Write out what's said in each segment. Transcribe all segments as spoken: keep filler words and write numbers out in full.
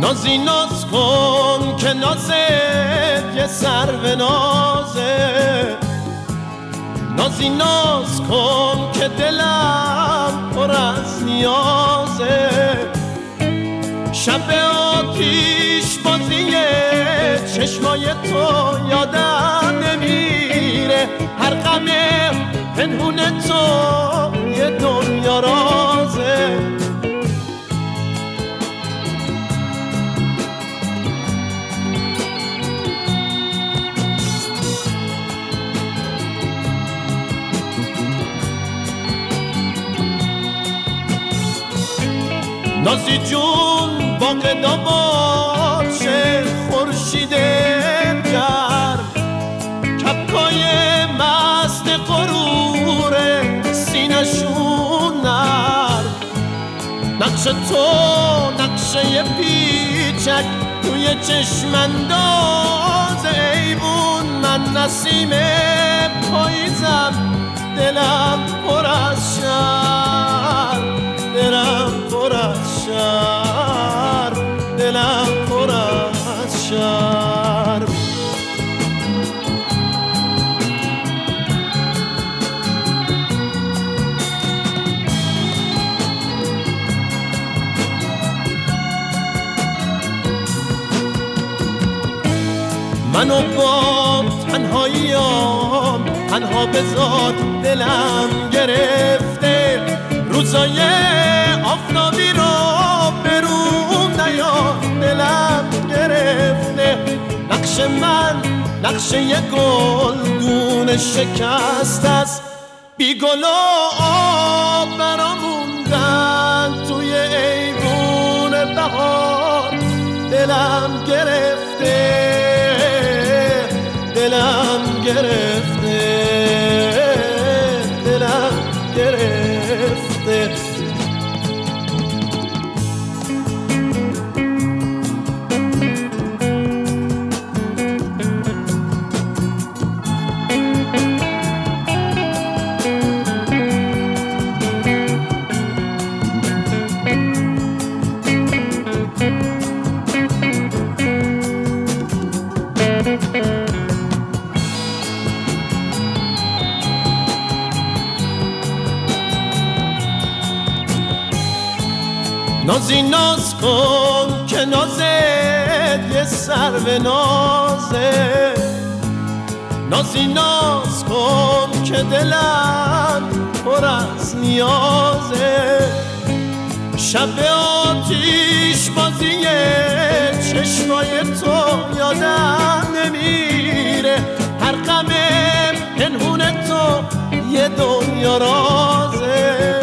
نازی ناز کن که نازت یه سرو نازه، نازی ناز کن که دلم پر از نیازه. شب آتیش بازی چشمای تو یادم نمیره، هر غم پنهون تو یه دنیا رازه. نازی جون باغ داماد شه خورشید گرم، کپکای مست غرور سینشون نرم. نقش تو نقشه پیچک توی چشم انداز ایوون، من نسیم پاییزم دلم پر از شرم، دلم پر از شرم، دلم پر از شرم. منو با تنهاییام تنها بذار، دلم گرفته روزای آفتابی رو برون نیار، دلم گرفته. نقش من نقشه یه گلدون شکست است، بی گل و آب برام موندن توی ایوون بهار. دلم گرفته دلم گرفته دلم گرفته. نازی ناز کن که نازت یه سرو نازه، نازی ناز کن که دلم پر از نیازه. شب آتیش بازی چشمای تو یادم نمیره، هر غم پنهون تو یه دنیا رازه.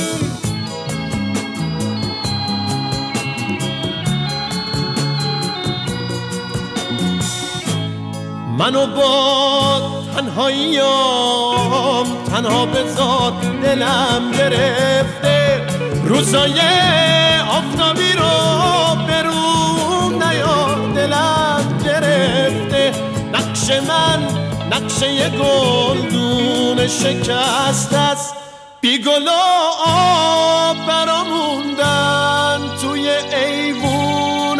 منو با تنهاییام تنها بذار، دلم گرفته روزای آفتابی رو برون نیار، دلم گرفته. نقش من نقشه یه گلدون شکست است، بی گل و آب برام موندن توی ایوون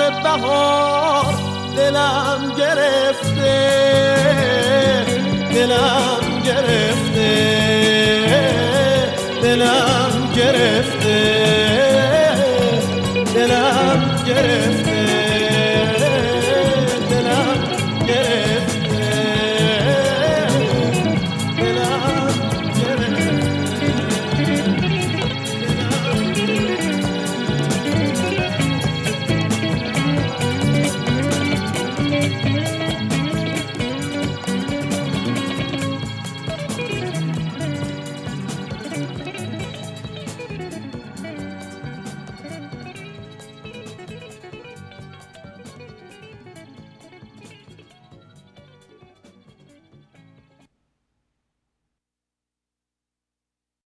بهار. دلم گرفته دلم